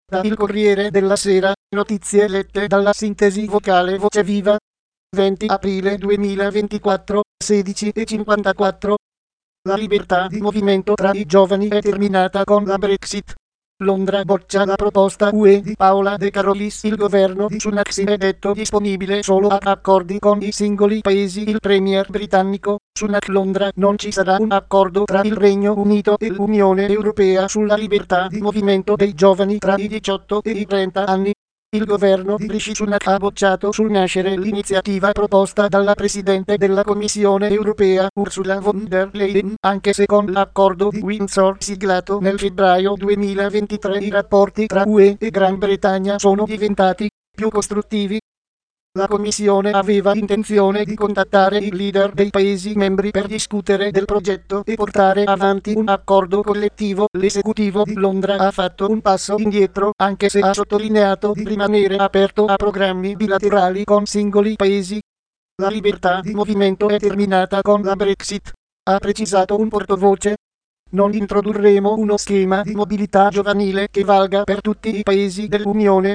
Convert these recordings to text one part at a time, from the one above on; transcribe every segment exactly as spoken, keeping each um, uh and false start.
Da Il Corriere della Sera, notizie lette dalla sintesi vocale Voce Viva. venti aprile duemilaventiquattro, sedici e cinquantaquattro. La libertà di movimento tra i giovani è terminata con la Brexit. Londra boccia la proposta U E di Paola De Carolis. Il governo di Sunak si è detto disponibile solo a accordi con i singoli paesi. Il premier britannico, Sunak. Londra: non ci sarà un accordo tra il Regno Unito e l'Unione Europea sulla libertà di movimento dei giovani tra i diciotto e i trenta anni. Il governo di Rishi Sunak ha bocciato sul nascere l'iniziativa proposta dalla Presidente della Commissione Europea Ursula von der Leyen, anche se con l'accordo di Windsor siglato nel febbraio duemilaventitré i rapporti tra U E e Gran Bretagna sono diventati più costruttivi. La Commissione aveva intenzione di contattare i leader dei Paesi membri per discutere del progetto e portare avanti un accordo collettivo. L'esecutivo di Londra ha fatto un passo indietro, anche se ha sottolineato di rimanere aperto a programmi bilaterali con singoli Paesi. La libertà di movimento è terminata con la Brexit, ha precisato un portavoce. Non introdurremo uno schema di mobilità giovanile che valga per tutti i Paesi dell'Unione.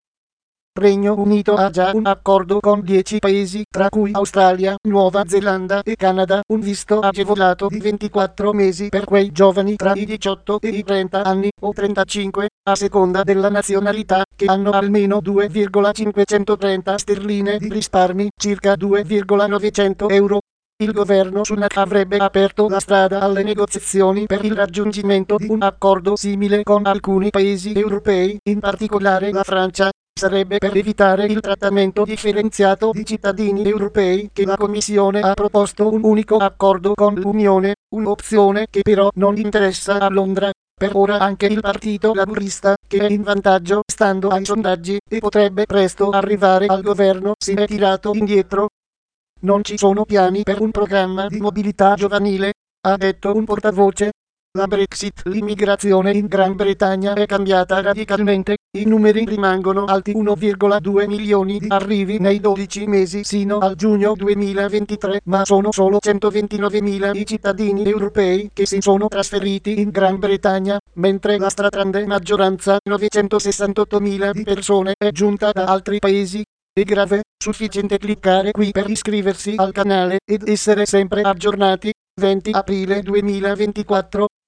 Regno Unito ha già un accordo con dieci paesi, tra cui Australia, Nuova Zelanda e Canada, un visto agevolato di ventiquattro mesi per quei giovani tra i diciotto e i trenta anni, o trentacinque, a seconda della nazionalità, che hanno almeno due virgola cinquecentotrenta sterline di risparmi, circa due virgola novecento euro. Il governo Sunak avrebbe aperto la strada alle negoziazioni per il raggiungimento di un accordo simile con alcuni paesi europei, in particolare la Francia. Sarebbe per evitare il trattamento differenziato di cittadini europei che la Commissione ha proposto un unico accordo con l'Unione, un'opzione che però non interessa a Londra. Per ora anche il Partito Laburista, che è in vantaggio stando ai sondaggi e potrebbe presto arrivare al governo, si è tirato indietro. Non ci sono piani per un programma di mobilità giovanile, ha detto un portavoce. La Brexit, l'immigrazione in Gran Bretagna è cambiata radicalmente, i numeri rimangono alti: uno virgola due milioni di arrivi nei dodici mesi sino al giugno duemilaventitré, ma sono solo centoventinovemila i cittadini europei che si sono trasferiti in Gran Bretagna, mentre la stragrande maggioranza, novecentosessantottomila di persone, è giunta da altri paesi. È grave, sufficiente cliccare qui per iscriversi al canale ed essere sempre aggiornati. venti aprile duemilaventiquattro